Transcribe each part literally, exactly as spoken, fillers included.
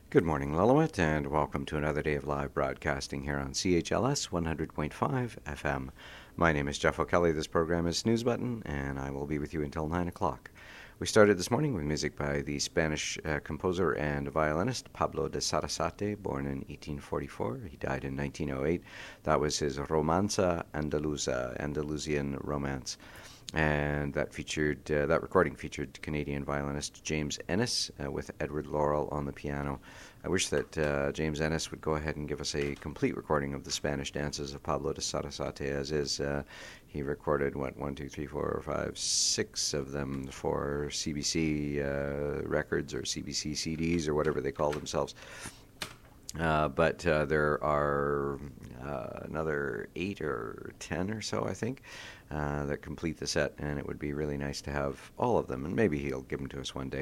Good morning, Lillooet, and welcome to another day of live broadcasting here on C H L S one hundred point five F M. My name is Jeff O'Kelly. This program is Snooze Button, and I will be with you until nine o'clock. We started this morning with music by the Spanish uh, composer and violinist Pablo de Sarasate, born in eighteen forty-four. He died in nineteen oh eight. That was his Romanza Andaluza, Andalusian romance. And that featured uh, that recording featured Canadian violinist James Ennis uh, with Edward Laurel on the piano. I wish that uh, James Ennis would go ahead and give us a complete recording of the Spanish dances of Pablo de Sarasate, as is. Uh, he recorded, what, one, two, three, four, five, six of them for C B C uh, records or C B C C Ds or whatever they call themselves. Uh, but uh, there are uh, another eight or ten or so, I think, uh, that complete the set, and it would be really nice to have all of them, and maybe he'll give them to us one day.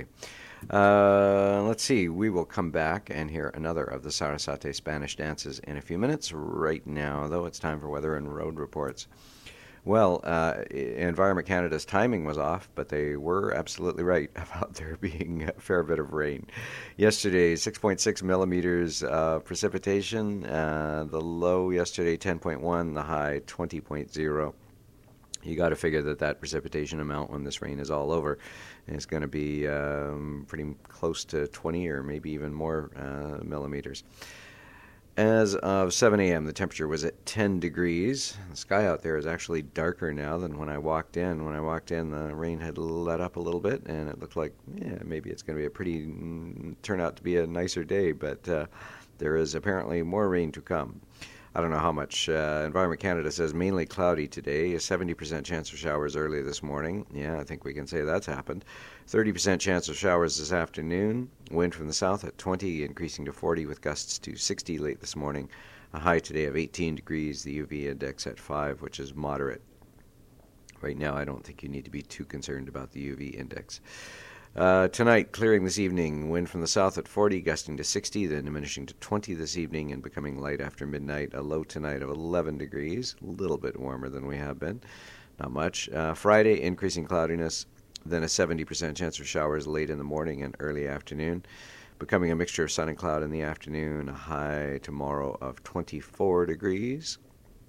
Uh, let's see, we will come back and hear another of the Sarasate Spanish dances in a few minutes. Right now, though, it's time for weather and road reports. Well, uh, Environment Canada's timing was off, but they were absolutely right about there being a fair bit of rain. Yesterday, six point six millimeters of precipitation. Uh, the low yesterday, ten point one. The high, twenty point zero. You got to figure that that precipitation amount when this rain is all over is going to be um, pretty close to twenty or maybe even more uh, millimeters. As of seven a.m., the temperature was at ten degrees. The sky out there is actually darker now than when I walked in. When I walked in, the rain had let up a little bit, and it looked like, yeah, maybe it's going to be a pretty, mm, turn out to be a nicer day, but uh, there is apparently more rain to come. I don't know how much. Uh, Environment Canada says mainly cloudy today, a seventy percent chance of showers early this morning. Yeah, I think we can say that's happened. thirty percent chance of showers this afternoon. Wind from the south at twenty, increasing to forty with gusts to sixty late this morning. A high today of eighteen degrees, the U V index at five, which is moderate. Right now, I don't think you need to be too concerned about the U V index. Uh, tonight, clearing this evening, wind from the south at forty, gusting to sixty, then diminishing to twenty this evening and becoming light after midnight. A low tonight of eleven degrees, a little bit warmer than we have been, not much. Uh, Friday, increasing cloudiness, then a seventy percent chance of showers late in the morning and early afternoon, becoming a mixture of sun and cloud in the afternoon. A high tomorrow of twenty-four degrees.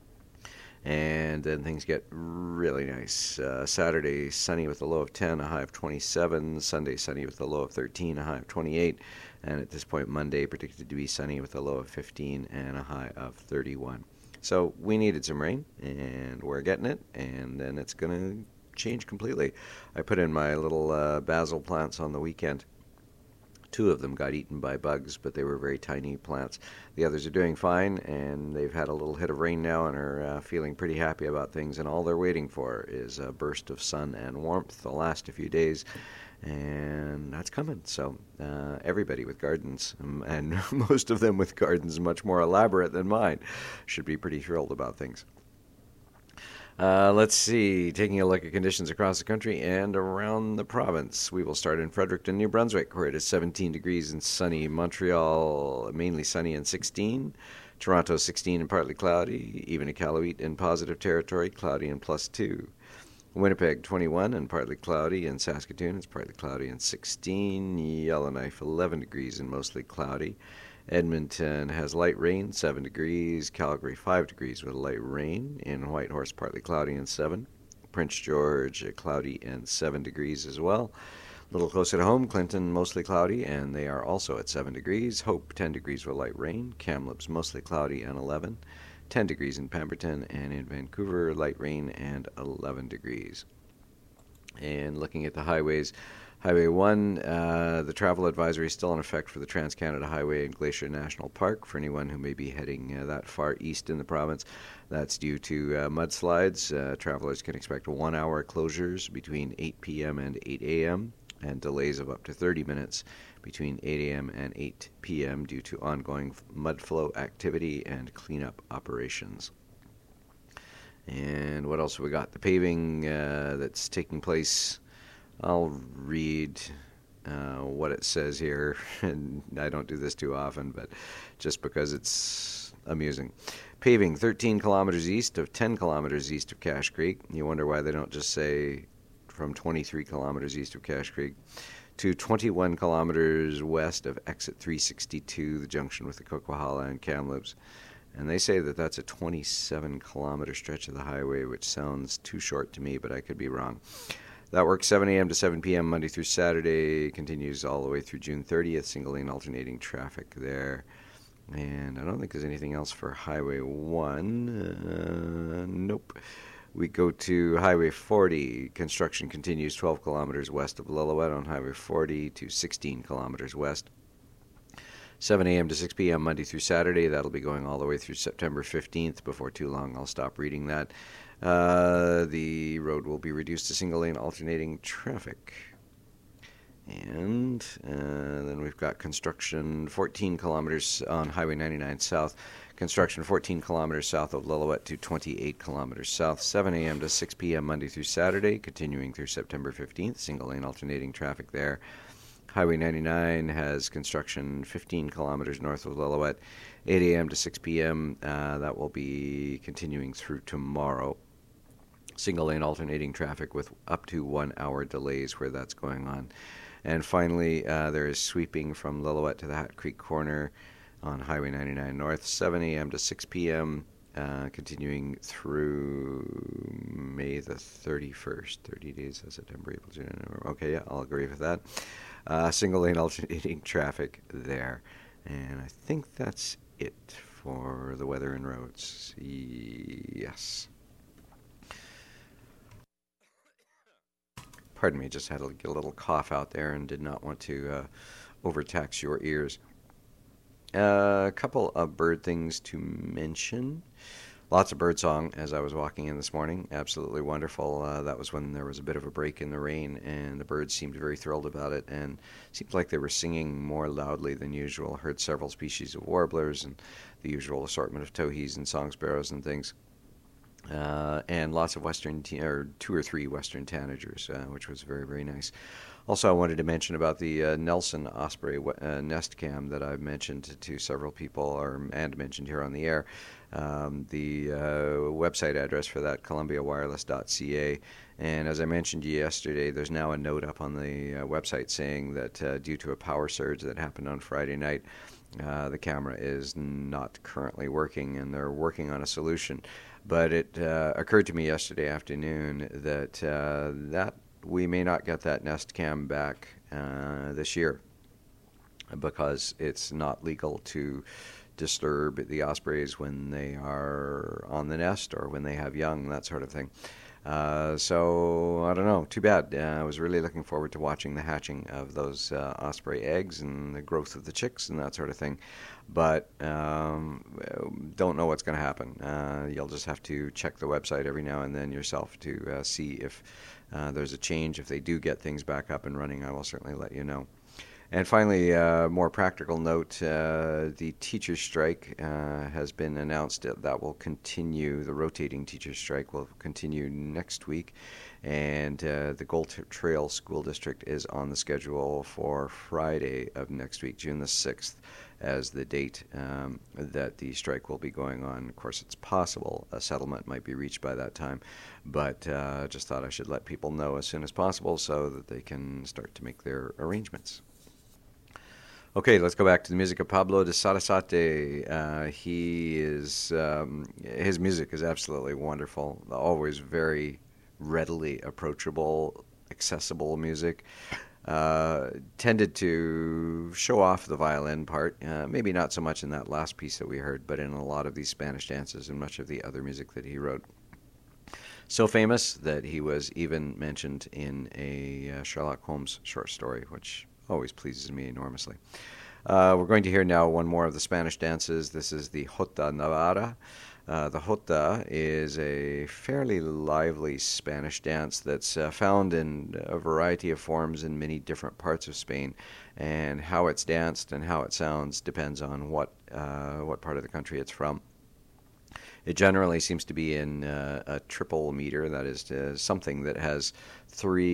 And then things get really nice. Uh, Saturday, sunny with a low of ten, a high of twenty-seven. Sunday, sunny with a low of thirteen, a high of twenty-eight. And at this point, Monday, predicted to be sunny with a low of fifteen and a high of thirty-one. So we needed some rain, and we're getting it, and then it's going to change completely. I put in my little uh, basil plants on the weekend. Two of them got eaten by bugs, but they were very tiny plants. The others are doing fine, and they've had a little hit of rain now and are uh, feeling pretty happy about things, and all they're waiting for is a burst of sun and warmth the last a few days, and that's coming. So uh, everybody with gardens, um, and most of them with gardens much more elaborate than mine, should be pretty thrilled about things. Uh, let's see, taking a look at conditions across the country and around the province. We will start in Fredericton, New Brunswick, where it is seventeen degrees and sunny. Montreal, mainly sunny and sixteen. Toronto, sixteen and partly cloudy. Even Iqaluit in positive territory, cloudy and plus two. Winnipeg, twenty-one and partly cloudy. In Saskatoon, it's partly cloudy and sixteen. Yellowknife, eleven degrees and mostly cloudy. Edmonton has light rain, seven degrees. Calgary, five degrees with light rain. In Whitehorse, partly cloudy and seven. Prince George, cloudy and seven degrees as well. A little closer to home, Clinton, mostly cloudy, and they are also at seven degrees. Hope, ten degrees with light rain. Kamloops, mostly cloudy and eleven. ten degrees in Pemberton, and in Vancouver, light rain and eleven degrees. And looking at the highways, Highway one, uh, the travel advisory is still in effect for the Trans-Canada Highway and Glacier National Park for anyone who may be heading uh, that far east in the province. That's due to uh, mudslides. Uh, travelers can expect one-hour closures between eight p.m. and eight a.m. and delays of up to thirty minutes between eight a.m. and eight p.m. due to ongoing mud flow activity and cleanup operations. And what else have we got? The paving uh, that's taking place. I'll read uh, what it says here, and I don't do this too often, but just because it's amusing. Paving thirteen kilometers east of ten kilometers east of Cache Creek. You wonder why they don't just say from twenty-three kilometers east of Cache Creek. to twenty-one kilometers west of exit three sixty-two, the junction with the Coquihalla and Kamloops. And they say that that's a twenty-seven kilometer stretch of the highway, which sounds too short to me, but I could be wrong. That works seven a.m. to seven p.m. Monday through Saturday, continues all the way through June thirtieth, single lane alternating traffic there. And I don't think there's anything else for Highway one. Uh, nope. We go to Highway forty. Construction continues twelve kilometers west of Lillooet on Highway forty to sixteen kilometers west. seven a.m. to six p.m. Monday through Saturday. That'll be going all the way through September fifteenth. Before too long, I'll stop reading that. Uh, the road will be reduced to single-lane alternating traffic. And uh, then we've got construction fourteen kilometers on Highway ninety-nine South. Construction fourteen kilometers south of Lillooet to twenty-eight kilometers south, seven a.m. to six p.m. Monday through Saturday, continuing through September fifteenth, single-lane alternating traffic there. Highway ninety-nine has construction fifteen kilometers north of Lillooet, eight a.m. to six p.m. Uh, that will be continuing through tomorrow. Single-lane alternating traffic with up to one-hour delays where that's going on. And finally, uh, there is sweeping from Lillooet to the Hat Creek corner on Highway ninety-nine North, seven a.m. to six p.m., uh, continuing through May the thirty-first. thirty days of September, April, June, November. Okay, yeah, I'll agree with that. Uh, single lane alternating traffic there. And I think that's it for the weather and roads. Yes. Pardon me, just had to get a little cough out there and did not want to uh, overtax your ears. Uh, a couple of bird things to mention. Lots of bird song as I was walking in this morning. Absolutely wonderful. Uh, that was when there was a bit of a break in the rain, and the birds seemed very thrilled about it, and seemed like they were singing more loudly than usual. Heard several species of warblers and the usual assortment of towhees and song sparrows and things. Uh, and lots of western, t- or two or three western tanagers, uh, which was very, very nice. Also, I wanted to mention about the uh, Nelson Osprey uh, nest cam that I've mentioned to, to several people, or and mentioned here on the air. Um, the uh, website address for that, columbia wireless dot c a. And as I mentioned yesterday, there's now a note up on the uh, website saying that uh, due to a power surge that happened on Friday night, uh, the camera is not currently working, and they're working on a solution. But it uh, occurred to me yesterday afternoon that uh, that we may not get that Nest Cam back uh, this year because it's not legal to disturb the ospreys when they are on the nest or when they have young, that sort of thing. Uh, so, I don't know, too bad. Uh, I was really looking forward to watching the hatching of those uh, osprey eggs and the growth of the chicks and that sort of thing. But um, don't know what's going to happen. Uh, you'll just have to check the website every now and then yourself to uh, see if uh, there's a change. If they do get things back up and running, I will certainly let you know. And finally, a uh, more practical note, uh, the teachers' strike uh, has been announced. That will continue. The rotating teachers' strike will continue next week. And uh, the Gold Trail School District is on the schedule for Friday of next week, June the sixth, as the date um, that the strike will be going on. Of course, it's possible a settlement might be reached by that time, but uh, just thought I should let people know as soon as possible so that they can start to make their arrangements. Okay, let's go back to the music of Pablo de Sarasate. Uh, he is, um, his music is absolutely wonderful, always very readily approachable, accessible music. Uh, tended to show off the violin part, uh, maybe not so much in that last piece that we heard, but in a lot of these Spanish dances and much of the other music that he wrote. So famous that he was even mentioned in a uh, Sherlock Holmes short story, which always pleases me enormously. Uh, we're going to hear now one more of the Spanish dances. This is the Jota Navarra. Uh, the Jota is a fairly lively Spanish dance that's uh, found in a variety of forms in many different parts of Spain, and how it's danced and how it sounds depends on what uh, what part of the country it's from. It generally seems to be in uh, a triple meter, that is uh, something that has three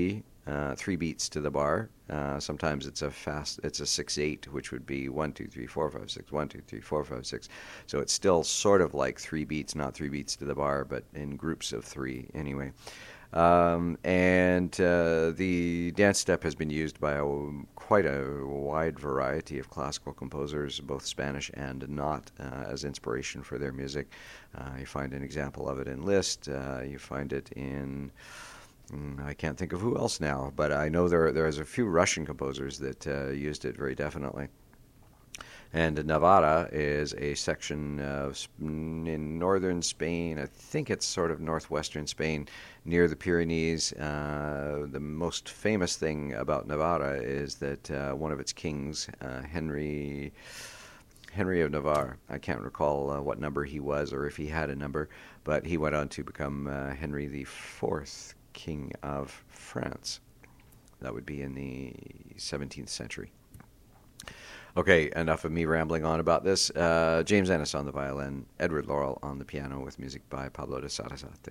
uh, three beats to the bar. Uh, sometimes it's a fast, it's a six eight, which would be one two three four five six, one two three four five six. So it's still sort of like three beats, not three beats to the bar, but in groups of three anyway. Um, and uh, the dance step has been used by a, quite a wide variety of classical composers, both Spanish and not, uh, as inspiration for their music. Uh, you find an example of it in Liszt. Uh, you find it in, mm, I can't think of who else now, but I know there there's a few Russian composers that uh, used it very definitely. And Navarra is a section of, in northern Spain. I think it's sort of northwestern Spain, near the Pyrenees. Uh, the most famous thing about Navarra is that uh, one of its kings, uh, Henry Henry of Navarre, I can't recall uh, what number he was or if he had a number, but he went on to become uh, Henry the Fourth, King of France. That would be in the seventeenth century. Okay, enough of me rambling on about this. Uh, James Ennis on the violin, Edward Laurel on the piano with music by Pablo de Sarasate.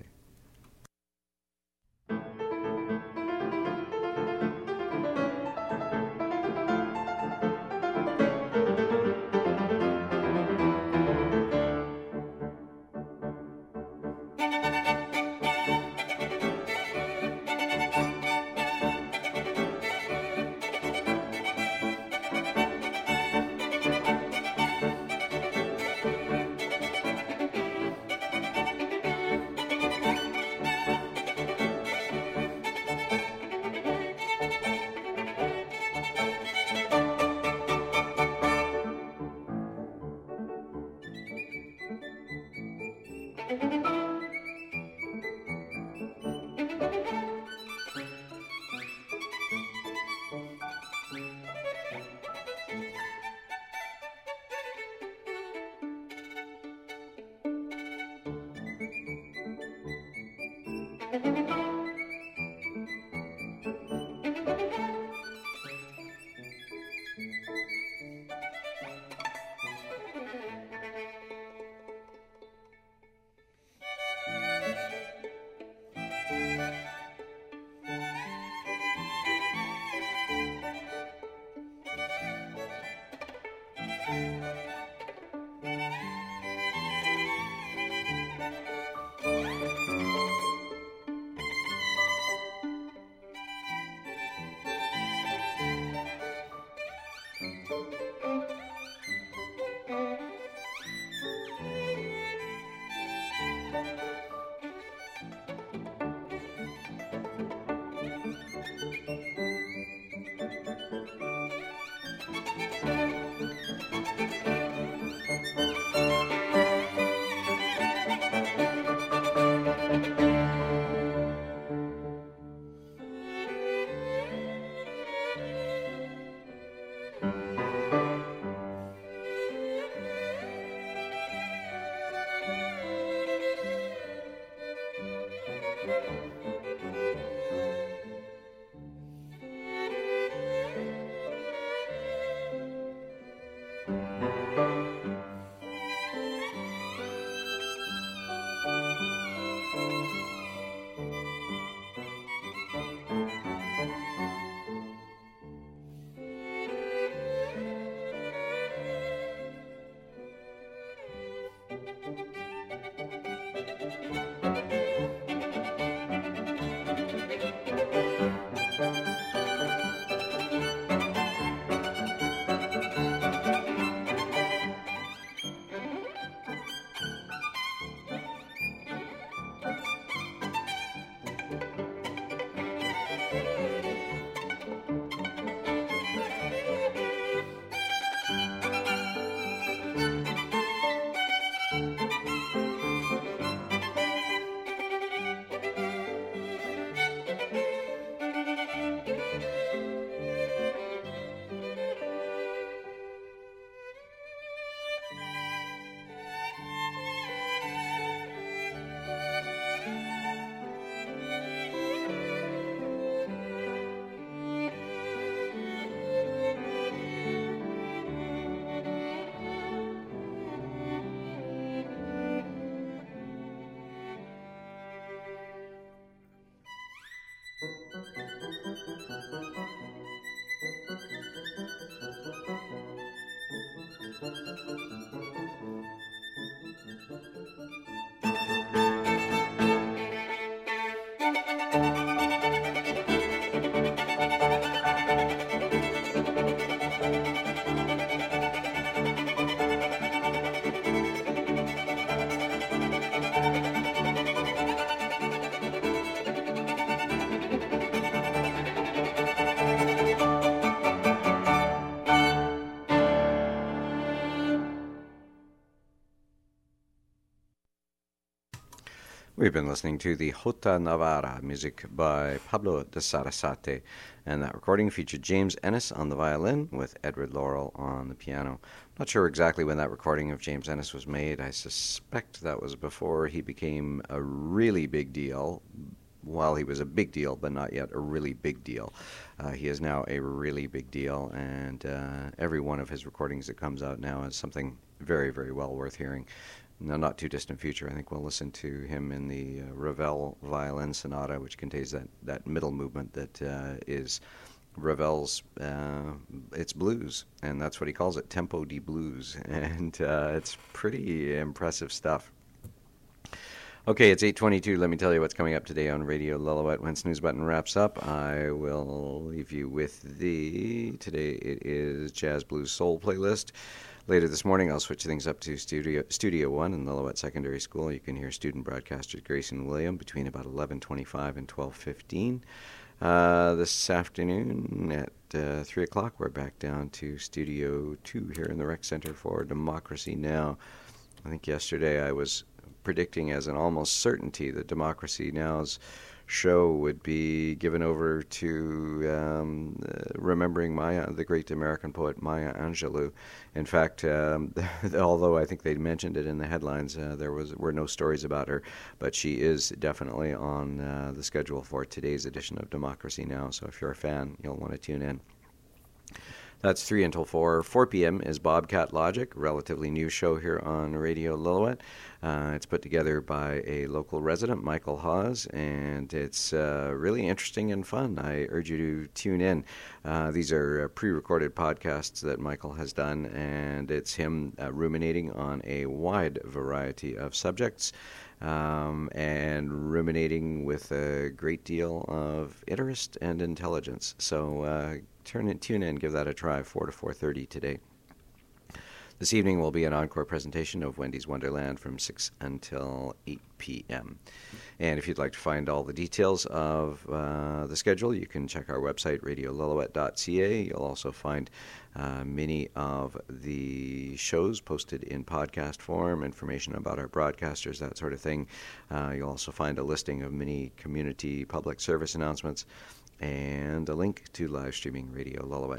We've been listening to the Jota Navarra, music by Pablo de Sarasate, and that recording featured James Ennis on the violin with Edward Laurel on the piano. Not sure exactly when that recording of James Ennis was made. I suspect that was before he became a really big deal, while he was a big deal, but not yet a really big deal. Uh, he is now a really big deal, and uh, every one of his recordings that comes out now is something very, very well worth hearing. In the not too distant future, I think we'll listen to him in the uh, Ravel Violin Sonata, which contains that, that middle movement that uh, is Ravel's, uh, it's blues, and that's what he calls it, tempo di blues, and uh, it's pretty impressive stuff. Okay, it's eight twenty-two. Let me tell you what's coming up today on Radio Lillooet. When Snooze Button wraps up, I will leave you with the, today it is Jazz Blues Soul playlist. Later this morning, I'll switch things up to Studio Studio One in Lillooet Secondary School. You can hear student broadcasters Grace and William between about eleven twenty-five and twelve fifteen. Uh, this afternoon at uh, three o'clock, we're back down to Studio Two here in the Rec Center for Democracy Now! I think yesterday I was predicting as an almost certainty that Democracy Now's show would be given over to um, uh, remembering Maya, the great American poet Maya Angelou. In fact, um, although I think they mentioned it in the headlines, uh, there was were no stories about her, but she is definitely on uh, the schedule for today's edition of Democracy Now! So if you're a fan, you'll want to tune in. That's three until four. four p.m. is Bobcat Logic, a relatively new show here on Radio Lillooet. Uh, it's put together by a local resident, Michael Hawes, and it's uh, really interesting and fun. I urge you to tune in. Uh, these are uh, pre-recorded podcasts that Michael has done, and it's him uh, ruminating on a wide variety of subjects. Um, and ruminating with a great deal of interest and intelligence. So uh, turn in, tune in, give that a try, four to four thirty today. This evening will be an encore presentation of Wendy's Wonderland from six until eight p.m. And if you'd like to find all the details of uh, the schedule, you can check our website, radio lillooet dot c a. You'll also find uh, many of the shows posted in podcast form, information about our broadcasters, that sort of thing. Uh, you'll also find a listing of many community public service announcements and a link to live streaming Radio Lillooet.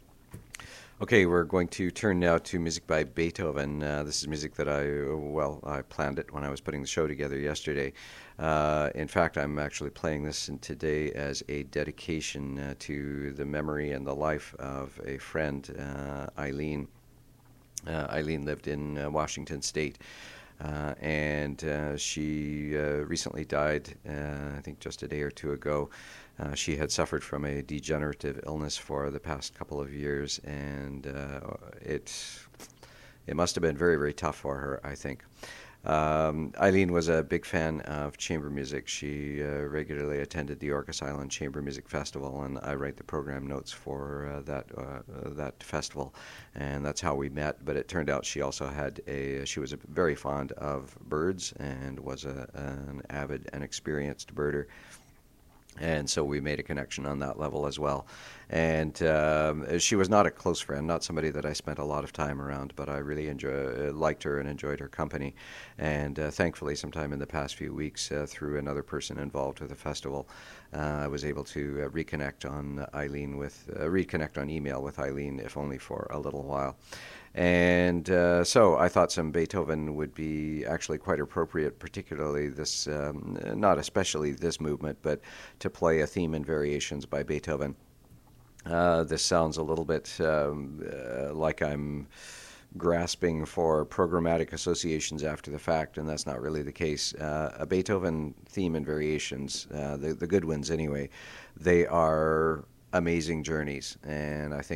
Okay, we're going to turn now to music by Beethoven. Uh, this is music that I, well, I planned it when I was putting the show together yesterday. Uh, in fact, I'm actually playing this in today as a dedication uh, to the memory and the life of a friend, uh, Eileen. Uh, Eileen lived in uh, Washington State. Uh, and uh, she uh, recently died, uh, I think just a day or two ago. Uh, she had suffered from a degenerative illness for the past couple of years, and uh, it it must have been very, very tough for her, I think. Um, Eileen was a big fan of chamber music. She uh, regularly attended the Orcas Island Chamber Music Festival, and I write the program notes for uh, that uh, that festival, and that's how we met. But it turned out she also had a she was a, very fond of birds and was a, an avid and experienced birder. And so we made a connection on that level as well. And um, she was not a close friend, not somebody that I spent a lot of time around, but I really enjoy, uh, liked her and enjoyed her company. And uh, thankfully, sometime in the past few weeks, uh, through another person involved with the festival, uh, I was able to uh, reconnect on Eileen with uh, reconnect on email with Eileen, if only for a little while. And uh, so I thought some Beethoven would be actually quite appropriate, particularly this, um, not especially this movement, but to play a theme and variations by Beethoven. Uh, this sounds a little bit um, uh, like I'm grasping for programmatic associations after the fact, and that's not really the case. Uh, a Beethoven theme and variations, uh, the, the good ones anyway, they are amazing journeys, and I think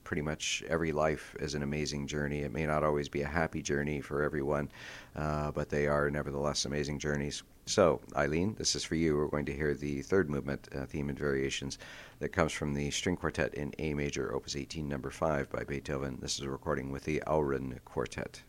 pretty much every life is an amazing journey. It may not always be a happy journey for everyone, uh, but they are nevertheless amazing journeys. So, Eileen, this is for you. We're going to hear the third movement, uh, theme and variations, that comes from the String Quartet in A major, Opus eighteen, number five by Beethoven. This is a recording with the Auren Quartet.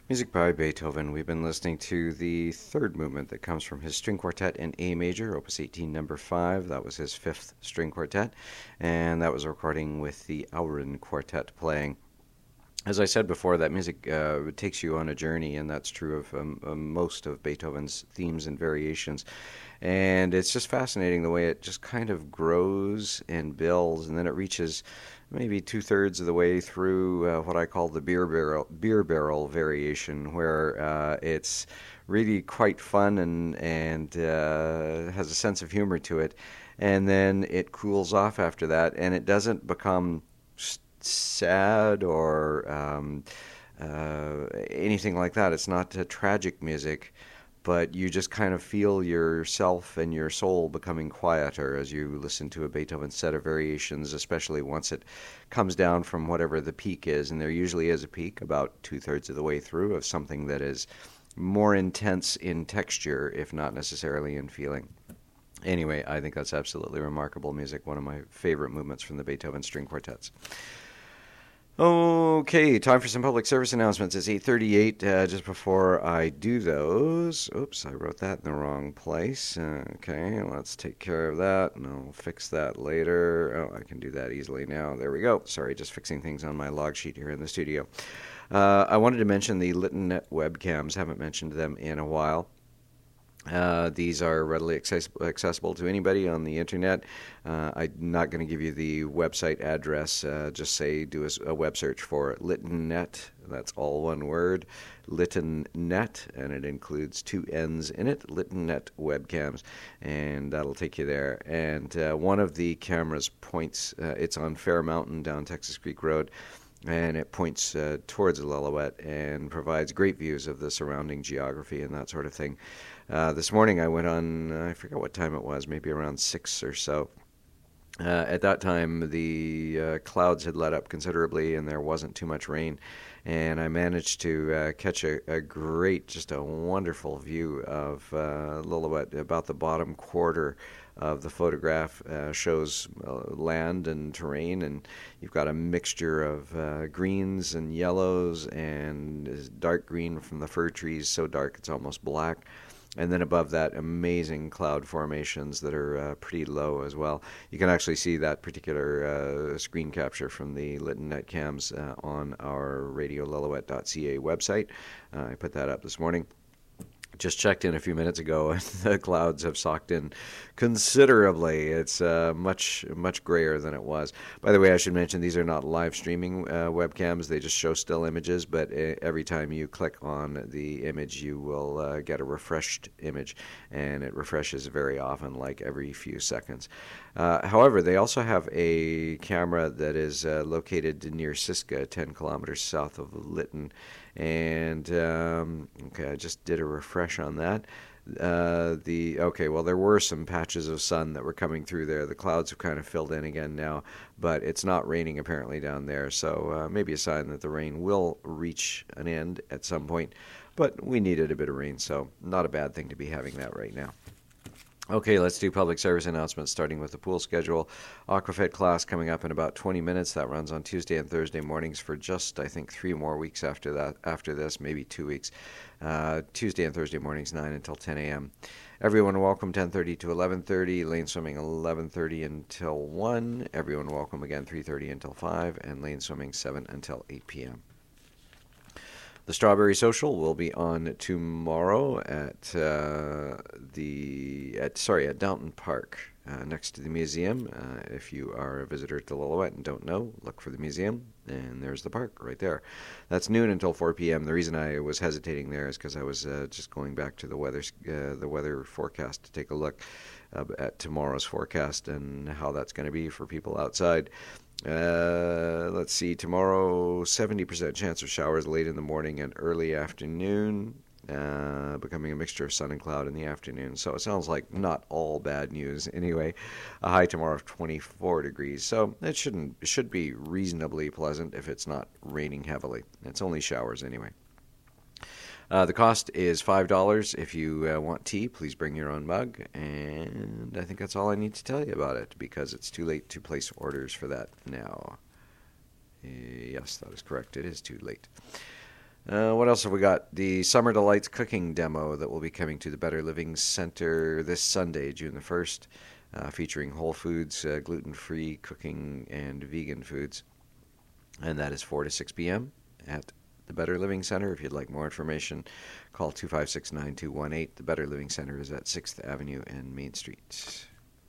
Music by Beethoven. We've been listening to the third movement that comes from his string quartet in A major, Opus eighteen, number five. That was his fifth string quartet, and that was a recording with the Auren Quartet playing. As I said before, that music uh, takes you on a journey, and that's true of um, uh, most of Beethoven's themes and variations. And it's just fascinating the way it just kind of grows and builds, and then it reaches maybe two-thirds of the way through uh, what I call the beer barrel beer barrel variation, where uh, it's really quite fun and and uh, has a sense of humor to it, and then it cools off after that, and it doesn't become sad or um, uh, anything like that. It's not uh, tragic music, but you just kind of feel yourself and your soul becoming quieter as you listen to a Beethoven set of variations, especially once it comes down from whatever the peak is, and there usually is a peak about two-thirds of the way through of something that is more intense in texture, if not necessarily in feeling. Anyway, I think that's absolutely remarkable music, one of my favorite movements from the Beethoven string quartets. Okay, time for some public service announcements. It's eight thirty-eight. Uh, just before I do those, oops, I wrote that in the wrong place. Uh, okay, let's take care of that, and I'll fix that later. Oh, I can do that easily now. There we go. Sorry, just fixing things on my log sheet here in the studio. Uh, I wanted to mention the LittenNet webcams. Haven't mentioned them in a while. Uh, these are readily accessible, accessible to anybody on the internet. Uh, I'm not going to give you the website address. Uh, just say do a, a web search for LittenNet. That's all one word, LittenNet, and it includes two N's in it, LittenNet webcams, and that'll take you there. And uh, one of the cameras points, uh, it's on Fair Mountain down Texas Creek Road, and it points uh, towards Lillooet and provides great views of the surrounding geography and that sort of thing. Uh, this morning I went on, uh, I forget what time it was, maybe around six or so. Uh, at that time, the uh, clouds had let up considerably and there wasn't too much rain. And I managed to uh, catch a, a great, just a wonderful view of uh, Lillooet. About the bottom quarter of the photograph uh, shows uh, land and terrain, and you've got a mixture of uh, greens and yellows and dark green from the fir trees, so dark it's almost black. And then above that, amazing cloud formations that are uh, pretty low as well. You can actually see that particular uh, screen capture from the LittenNet cams uh, on our radio lillooet dot c a website. Uh, I put that up this morning. Just checked in a few minutes ago, and the clouds have socked in considerably. It's uh, much, much grayer than it was. By the way, I should mention these are not live streaming uh, webcams. They just show still images, but uh, every time you click on the image, you will uh, get a refreshed image, and it refreshes very often, like every few seconds. Uh, however, they also have a camera that is uh, located near Siska, ten kilometers south of Lytton. And um, okay, I just did a refresh on that. Uh, the okay, well, there were some patches of sun that were coming through there. The clouds have kind of filled in again now, but it's not raining apparently down there. So uh, maybe a sign that the rain will reach an end at some point. But we needed a bit of rain, so not a bad thing to be having that right now. Okay, let's do public service announcements, starting with the pool schedule. Aquafit class coming up in about twenty minutes. That runs on Tuesday and Thursday mornings for just, I think, three more weeks after that. After this, maybe two weeks. Uh, Tuesday and Thursday mornings, nine until ten a.m. Everyone welcome, ten thirty to eleven thirty. Lane swimming, eleven thirty until one. Everyone welcome again, three thirty until five. And lane swimming, seven until eight p.m. The Strawberry Social will be on tomorrow at uh, the at sorry at Downton Park, uh, next to the museum. Uh, if you are a visitor to Lillooet and don't know, look for the museum, and there's the park right there. That's noon until four p.m. The reason I was hesitating there is because I was uh, just going back to the weather uh, the weather forecast to take a look uh, at tomorrow's forecast and how that's going to be for people outside. Uh, let's see, tomorrow, seventy percent chance of showers late in the morning and early afternoon, uh, becoming a mixture of sun and cloud in the afternoon. So it sounds like not all bad news. Anyway, a high tomorrow of twenty-four degrees. So it shouldn't it should be reasonably pleasant if it's not raining heavily. It's only showers anyway. Uh, the cost is five dollars. If you uh, want tea, please bring your own mug. And I think that's all I need to tell you about it, because it's too late to place orders for that now. Yes, that is correct. It is too late. Uh, what else have we got? The Summer Delights cooking demo that will be coming to the Better Living Center this Sunday, June the first, uh, featuring whole foods, uh, gluten-free cooking, and vegan foods. And that is four to six p.m. at the Better Living Center. If you'd like more information, call two five six, nine two one eight. The Better Living Center is at sixth Avenue and Main Street.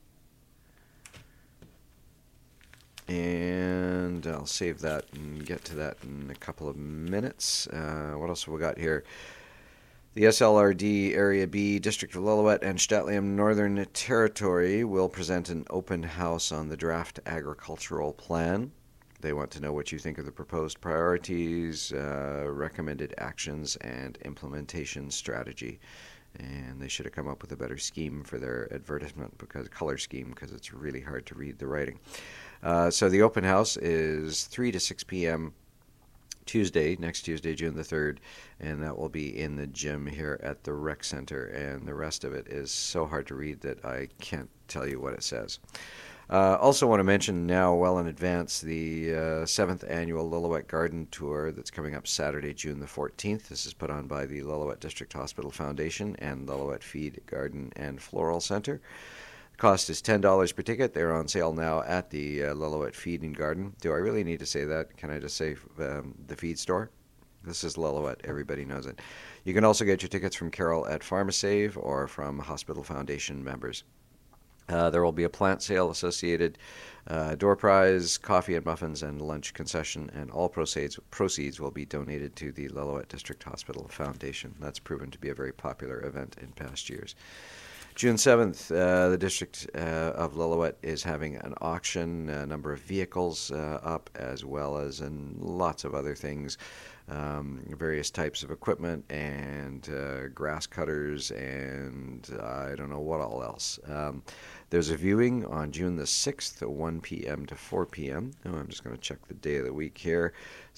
And I'll save that and get to that in a couple of minutes. Uh, what else have we got here? The S L R D Area B, District of Lillooet and St'át'imc Northern Territory will present an open house on the draft agricultural plan. They want to know what you think of the proposed priorities, uh, recommended actions, and implementation strategy. And they should have come up with a better scheme for their advertisement, because color scheme, because it's really hard to read the writing. Uh, so the open house is three to six p.m. Tuesday, next Tuesday, June the third, and that will be in the gym here at the Rec Center. And the rest of it is so hard to read that I can't tell you what it says. Uh, also want to mention now, well in advance, the uh, seventh Annual Lillooet Garden Tour that's coming up Saturday, June the fourteenth. This is put on by the Lillooet District Hospital Foundation and Lillooet Feed, Garden, and Floral Center. The cost is ten dollars per ticket. They're on sale now at the uh, Lillooet Feed and Garden. Do I really need to say that? Can I just say um, the feed store? This is Lillooet. Everybody knows it. You can also get your tickets from Carol at PharmaSave or from Hospital Foundation members. Uh, there will be a plant sale associated, uh, door prize, coffee and muffins, and lunch concession, and all proceeds proceeds will be donated to the Lillooet District Hospital Foundation. That's proven to be a very popular event in past years. June seventh, uh, the District uh, of Lillooet is having an auction, a number of vehicles uh, up, as well as and lots of other things, um, various types of equipment and uh, grass cutters and uh, I don't know what all else. Um, there's a viewing on June the sixth at one p.m. to four p.m. Oh, I'm just going to check the day of the week here.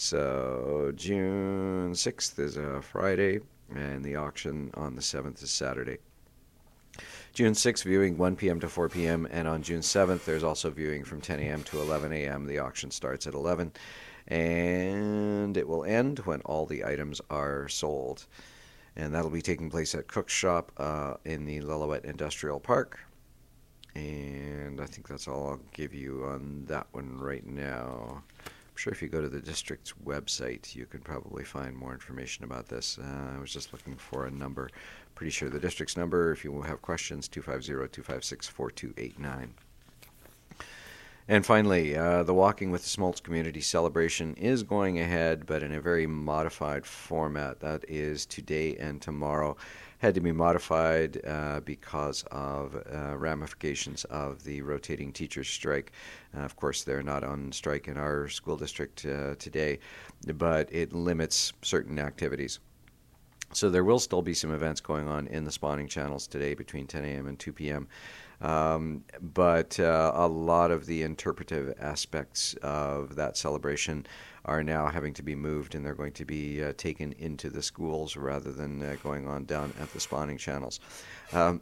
So June sixth is a Friday, and the auction on the seventh is Saturday. June sixth, viewing one p.m. to four p.m., and on June seventh, there's also viewing from ten a.m. to eleven a.m. The auction starts at eleven, and it will end when all the items are sold. And that'll be taking place at Cook's Shop uh, in the Lillooet Industrial Park. And I think that's all I'll give you on that one right now. I'm sure if you go to the district's website, you can probably find more information about this. Uh, I was just looking for a number. Pretty sure the district's number, if you have questions, two five zero, two five six, four two eight nine. And finally, uh, the Walking with the Smoltz Community Celebration is going ahead, but in a very modified format. That is today and tomorrow. Had to be modified uh, because of uh, ramifications of the rotating teachers strike. Uh, of course, they're not on strike in our school district uh, today, but it limits certain activities. So there will still be some events going on in the spawning channels today between ten a.m. and two p.m. Um, but uh, a lot of the interpretive aspects of that celebration are now having to be moved, and they're going to be uh, taken into the schools rather than uh, going on down at the spawning channels. Um,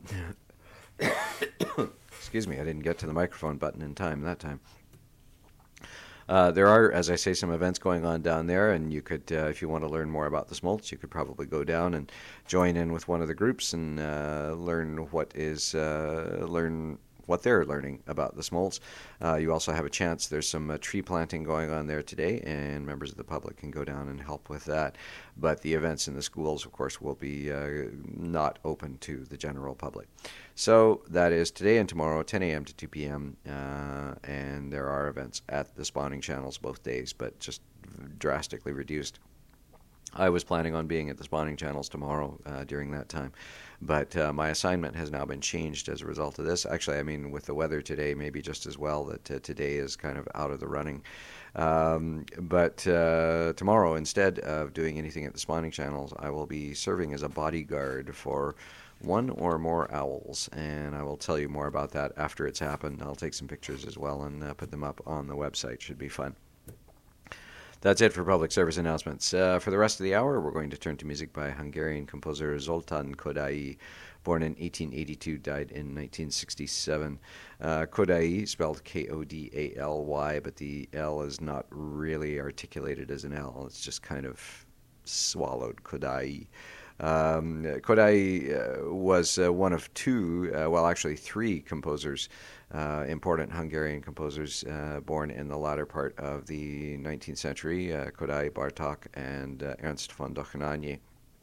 excuse me, I didn't get to the microphone button in time that time. Uh, there are, as I say, some events going on down there, and you could, uh, if you want to learn more about the smolts, you could probably go down and join in with one of the groups and uh, learn what is uh, learn what they're learning about the smolts. Uh, you also have a chance. There's some uh, tree planting going on there today, and members of the public can go down and help with that. But the events in the schools, of course, will be uh, not open to the general public. So that is today and tomorrow, ten a.m. to two p.m., uh, and there are events at the spawning channels both days, but just drastically reduced. I was planning on being at the spawning channels tomorrow uh, during that time, but uh, my assignment has now been changed as a result of this. Actually, I mean, with the weather today, maybe just as well that uh, today is kind of out of the running. Um, but uh, tomorrow, instead of doing anything at the spawning channels, I will be serving as a bodyguard for one or more owls, and I will tell you more about that after it's happened. I'll take some pictures as well and uh, put them up on the website. Should be fun. That's it for public service announcements. Uh, for the rest of the hour, we're going to turn to music by Hungarian composer Zoltán Kodály, born in eighteen eighty-two, died in nineteen sixty-seven. Uh, Kodály, spelled K O D A L Y, but the L is not really articulated as an L. It's just kind of swallowed Kodály. Um, Kodály uh, was uh, one of two, uh, well, actually three composers, uh, important Hungarian composers, uh, born in the latter part of the nineteenth century, uh, Kodály, Bartók, and uh, Ernst von Dohnányi.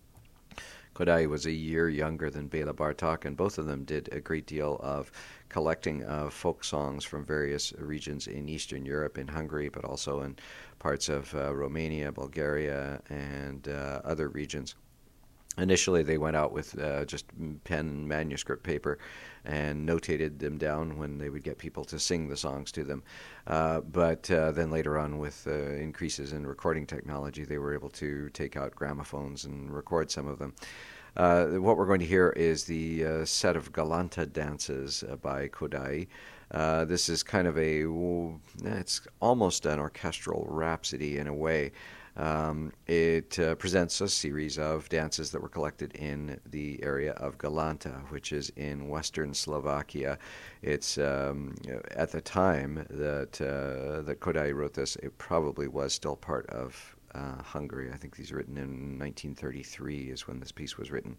Kodály was a year younger than Béla Bartók, and both of them did a great deal of collecting of folk songs from various regions in Eastern Europe, in Hungary, but also in parts of uh, Romania, Bulgaria, and uh, other regions. Initially, they went out with uh, just pen and manuscript paper and notated them down when they would get people to sing the songs to them. Uh, but uh, then later on, with uh, increases in recording technology, they were able to take out gramophones and record some of them. Uh, what we're going to hear is the uh, set of Galanta dances uh, by Kodály. Uh, this is kind of a, it's almost an orchestral rhapsody in a way. Um, it uh, presents a series of dances that were collected in the area of Galanta, which is in western Slovakia. It's um, at the time that uh, that Kodály wrote this, it probably was still part of uh, Hungary. I think these are written in nineteen thirty-three is when this piece was written.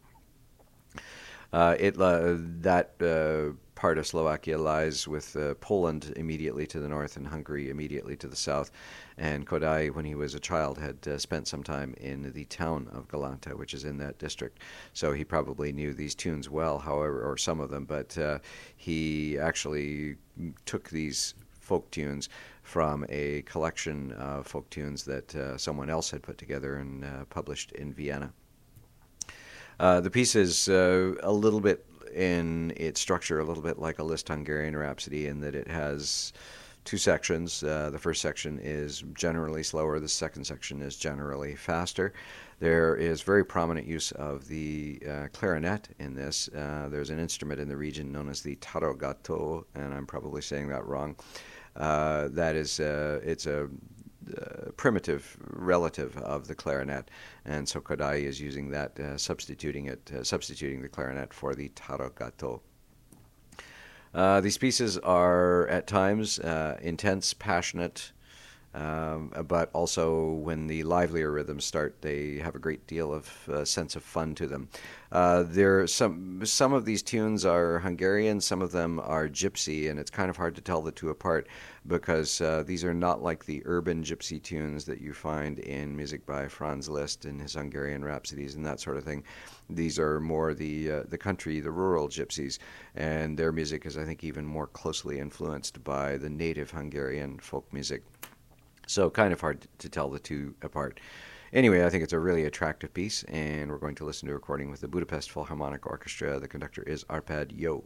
Uh, it uh, that uh, part of Slovakia lies with uh, Poland immediately to the north and Hungary immediately to the south. And Kodály, when he was a child, had uh, spent some time in the town of Galanta, which is in that district. So he probably knew these tunes well, however, or some of them. But uh, he actually took these folk tunes from a collection of folk tunes that uh, someone else had put together and uh, published in Vienna. Uh, the piece is uh, a little bit in its structure, a little bit like a Liszt Hungarian Rhapsody, in that it has two sections. Uh, the first section is generally slower. The second section is generally faster. There is very prominent use of the uh, clarinet in this. Uh, there's an instrument in the region known as the tarogato, and I'm probably saying that wrong. Uh, that is, uh, it's a Uh, primitive relative of the clarinet, and so Kodály is using that, uh, substituting it, uh, substituting the clarinet for the tarogato. Uh, these pieces are at times uh, intense, passionate, um, but also when the livelier rhythms start, they have a great deal of uh, sense of fun to them. Uh, there, some some of these tunes are Hungarian, some of them are gypsy, and it's kind of hard to tell the two apart because uh, these are not like the urban gypsy tunes that you find in music by Franz Liszt and his Hungarian rhapsodies and that sort of thing. These are more the uh, the country, the rural gypsies, and their music is, I think, even more closely influenced by the native Hungarian folk music. So kind of hard to tell the two apart. Anyway, I think it's a really attractive piece, and we're going to listen to a recording with the Budapest Philharmonic Orchestra. The conductor is Arpad Jó.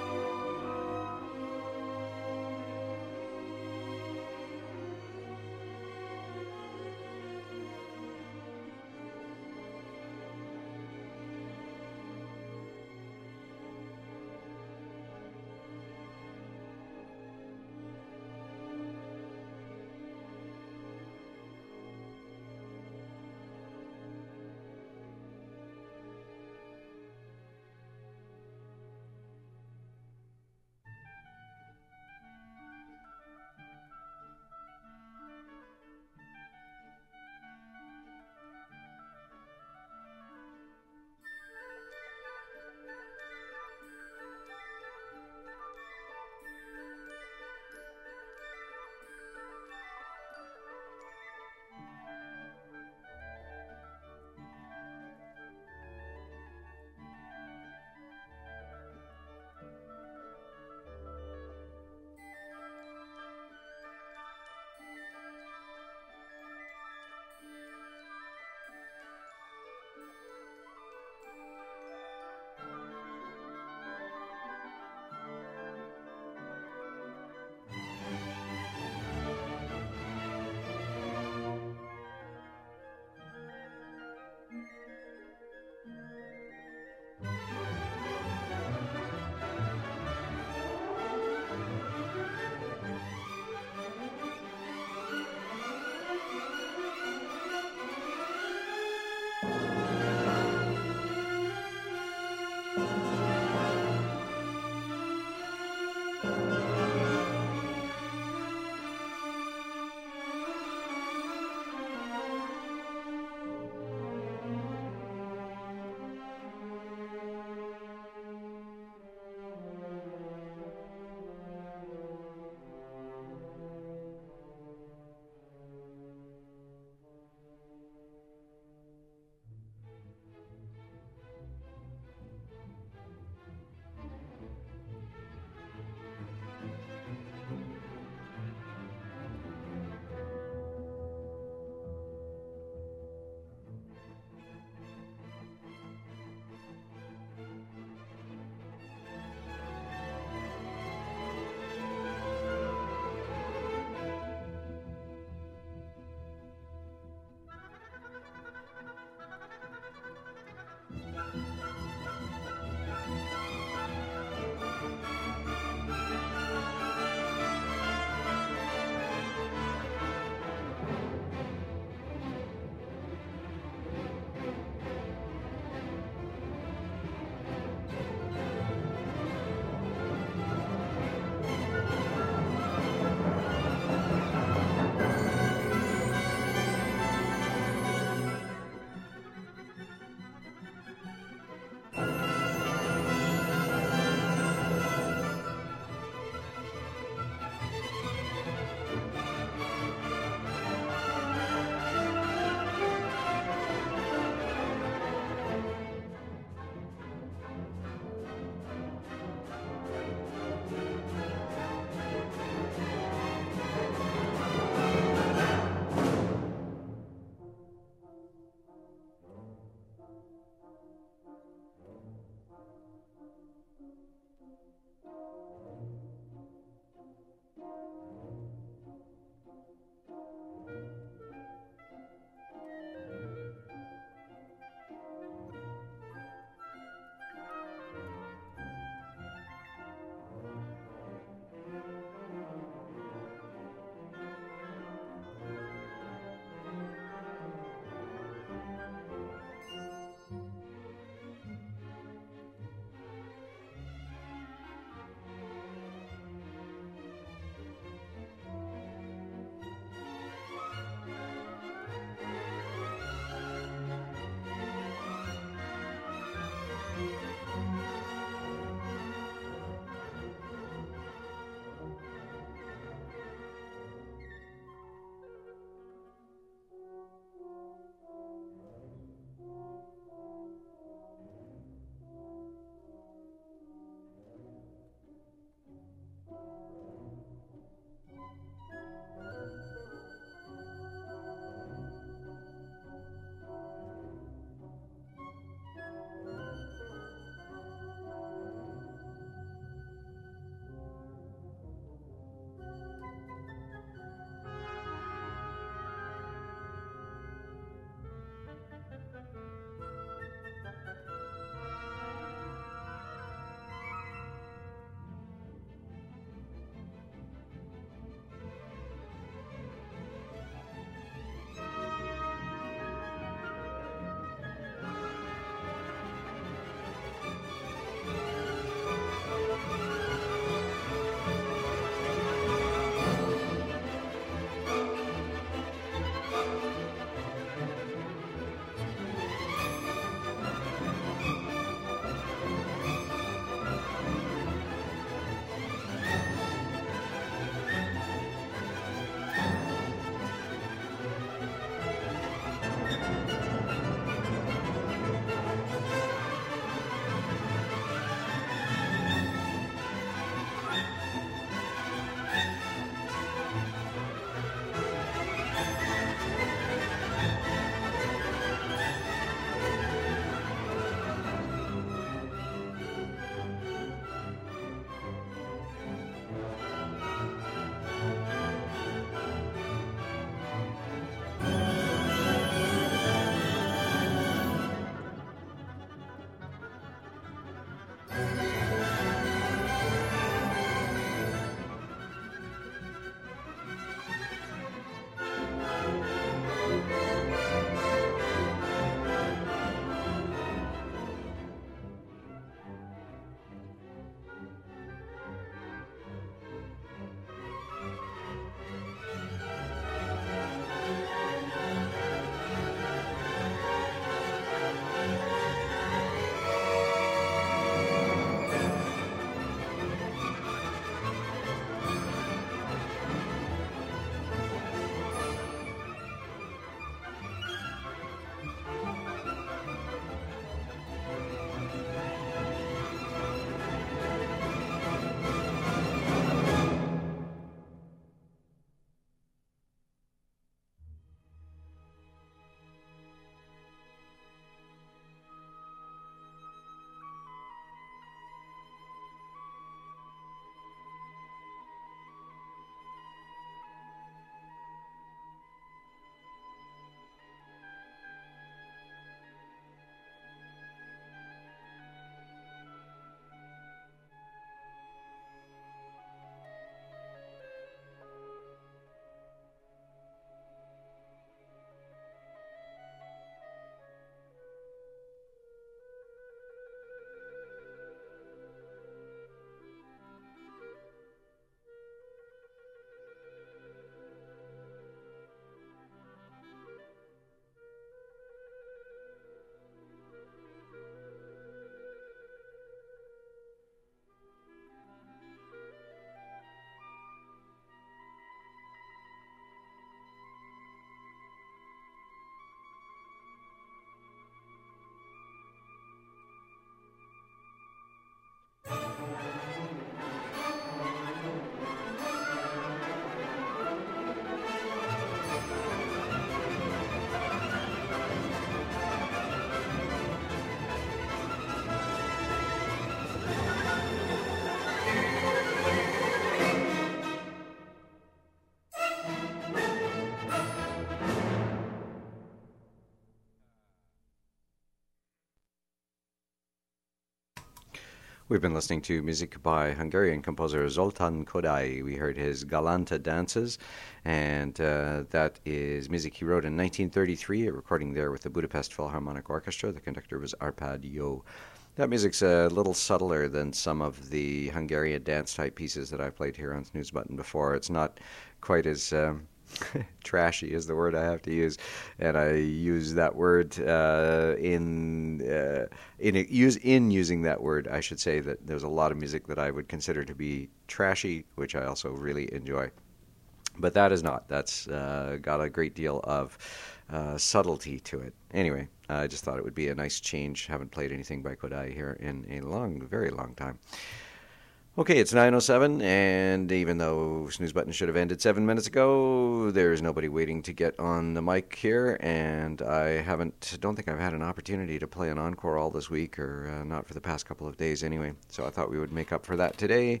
We've been listening to music by Hungarian composer Zoltán Kodály. We heard his Galanta dances, and uh, that is music he wrote in nineteen thirty-three, a recording there with the Budapest Philharmonic Orchestra. The conductor was Arpad Jó. That music's a little subtler than some of the Hungarian dance-type pieces that I've played here on Snooze Button before. It's not quite as... Um, trashy is the word I have to use, and I use that word uh, in uh, in use in using that word. I should say that there's a lot of music that I would consider to be trashy, which I also really enjoy. But that is not. That's uh, got a great deal of uh, subtlety to it. Anyway, I just thought it would be a nice change. Haven't played anything by Kodály here in a long, very long time. Okay, it's nine oh seven, and even though Snooze Button should have ended seven minutes ago, there's nobody waiting to get on the mic here, and I haven't, don't think I've had an opportunity to play an encore all this week, or uh, not for the past couple of days anyway, so I thought we would make up for that today,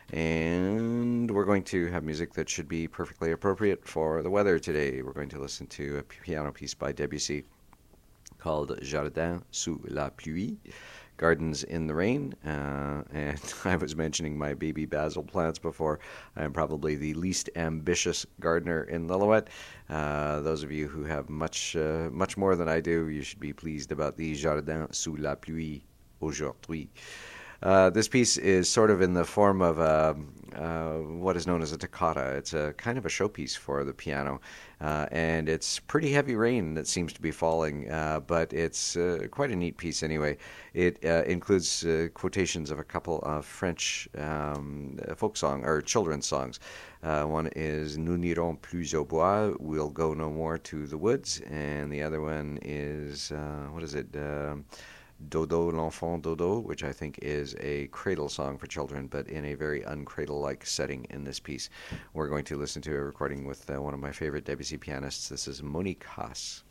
and we're going to have music that should be perfectly appropriate for the weather today. We're going to listen to a piano piece by Debussy called Jardin sous la pluie. Gardens in the Rain, uh, and I was mentioning my baby basil plants before. I am probably the least ambitious gardener in Lillooet. Uh, those of you who have much uh, much more than I do, you should be pleased about the Jardin sous la pluie aujourd'hui. Uh, this piece is sort of in the form of a, uh, what is known as a toccata. It's a kind of a showpiece for the piano, uh, and it's pretty heavy rain that seems to be falling, uh, but it's uh, quite a neat piece anyway. It uh, includes uh, quotations of a couple of French um, folk song or children's songs. Uh, one is Nous n'irons plus au bois, we'll go no more to the woods, and the other one is, uh, what is it? Um, Dodo, l'enfant Dodo, which I think is a cradle song for children, but in a very uncradle-like setting in this piece. We're going to listen to a recording with uh, one of my favorite Debussy pianists. This is Monique Haas.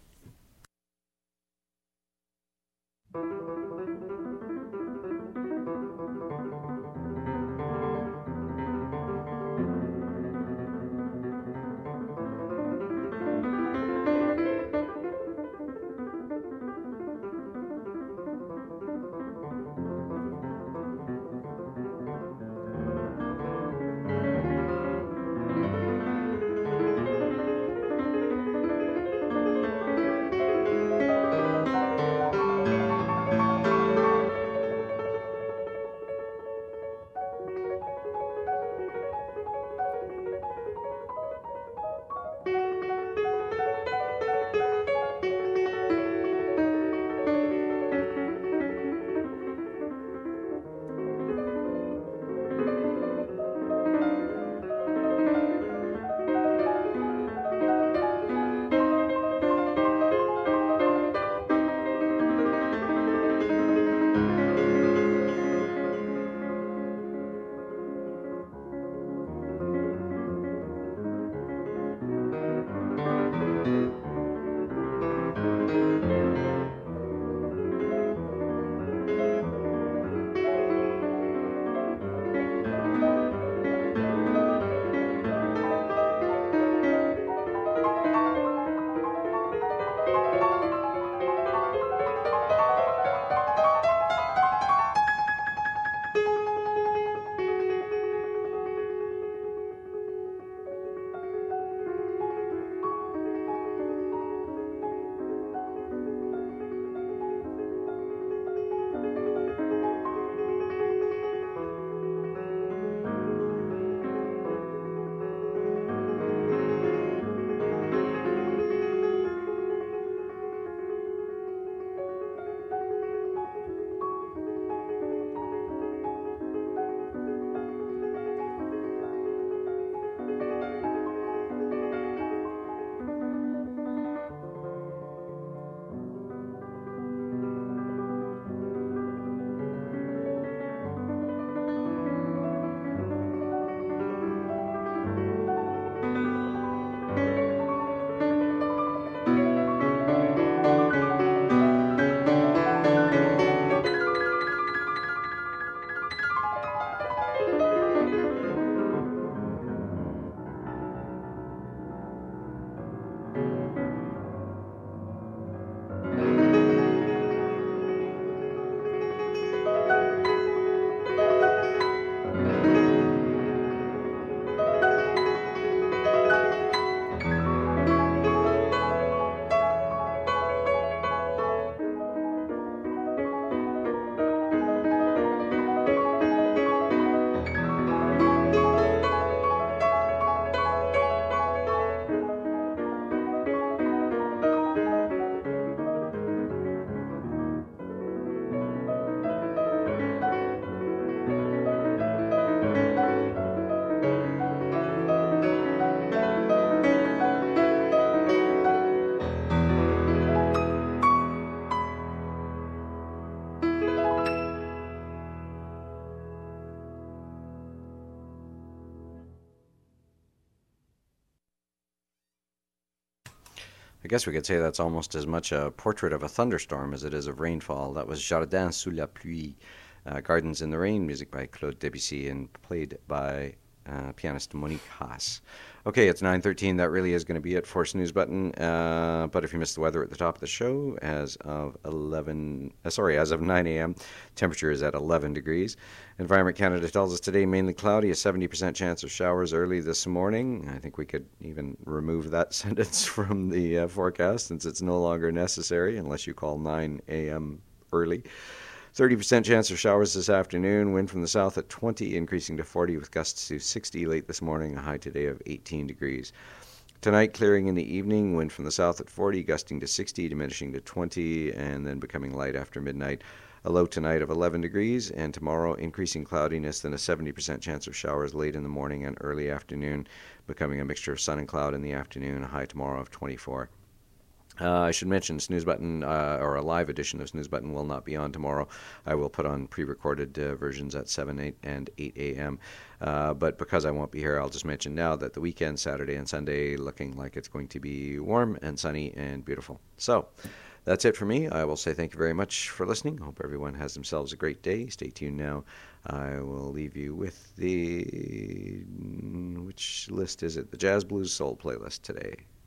I guess we could say that's almost as much a portrait of a thunderstorm as it is of rainfall. That was Jardin sous la pluie, uh, Gardens in the Rain, music by Claude Debussy and played by uh, pianist Monique Haas. Okay, it's nine thirteen. That really is going to be it for Snooze Button. Uh, but if you missed the weather at the top of the show, as of eleven, uh, sorry, as of nine a.m., temperature is at eleven degrees. Environment Canada tells us today mainly cloudy, a seventy percent chance of showers early this morning. I think we could even remove that sentence from the uh, forecast since it's no longer necessary unless you call nine a.m. early. thirty percent chance of showers this afternoon. Wind from the south at twenty, increasing to forty with gusts to sixty late this morning. A high today of eighteen degrees. Tonight, clearing in the evening. Wind from the south at forty, gusting to sixty, diminishing to twenty, and then becoming light after midnight. A low tonight of eleven degrees, and tomorrow, increasing cloudiness, then a seventy percent chance of showers late in the morning and early afternoon, becoming a mixture of sun and cloud in the afternoon. A high tomorrow of twenty-four. Uh, I should mention Snooze Button, uh, or a live edition of Snooze Button, will not be on tomorrow. I will put on pre-recorded uh, versions at seven, eight, and eight a.m. Uh, but because I won't be here, I'll just mention now that the weekend, Saturday and Sunday, looking like it's going to be warm and sunny and beautiful. So that's it for me. I will say thank you very much for listening. Hope everyone has themselves a great day. Stay tuned now. I will leave you with the, which list is it? The Jazz Blues Soul playlist today.